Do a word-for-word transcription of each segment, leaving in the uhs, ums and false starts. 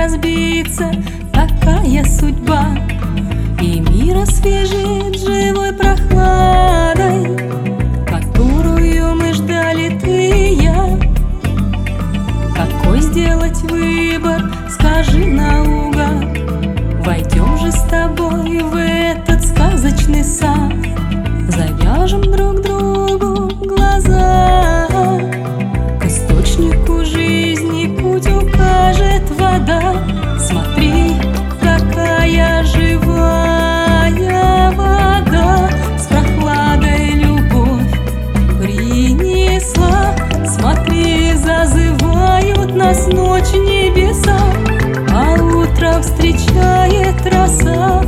разбиться, такая судьба. И мир освежит живой прохладой, которую мы ждали ты и я. Какой сделать выбор, скажи наугад. Войдем же с тобой в этот сказочный сад, завяжем друг другу глаза. К источнику жизни путь укажет вода. Смотри, какая живая вода, с прохладой любовь принесла. Смотри, зазывают нас ночь небеса, а утром встречает роса.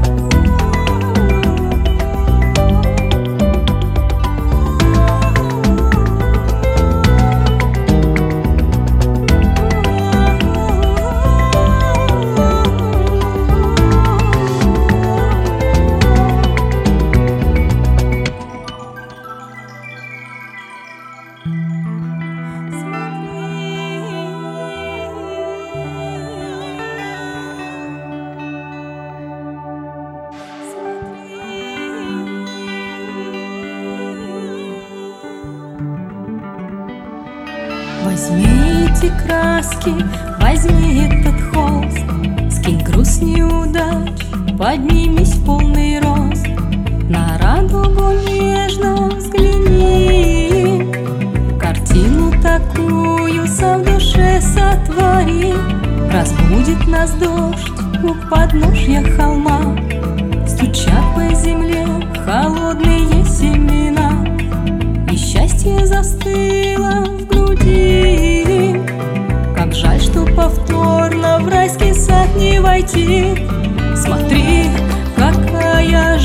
Возьми эти краски, возьми этот холст, скинь груз неудач, поднимись в полный рост. На радугу нежно взгляни, картину такую сам в душе сотвори. Разбудит нас дождь у подножья холма, стучат по земле холодные семена. И счастье застыло в груди, как жаль, что повторно в райский сад не войти. Смотри, какая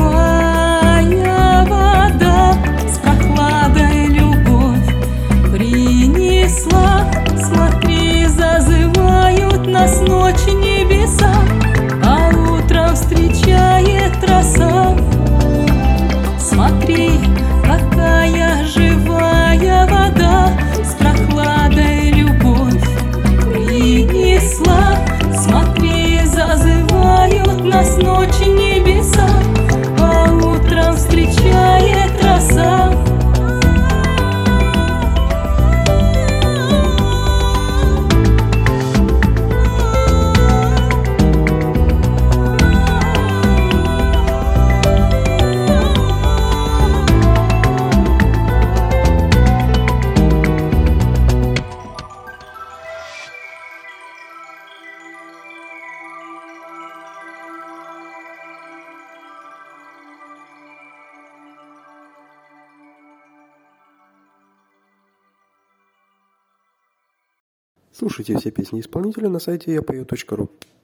живая вода, с прохладой любовь принесла. Смотри, зазывают нас ночь небеса, а утром встречает роса. Смотри, какая живая вода, с прохладой любовь принесла. Смотри, зазывают нас ночь небеса, а утром встречает роса. Слушайте все песни исполнителя на сайте я пою точка ру.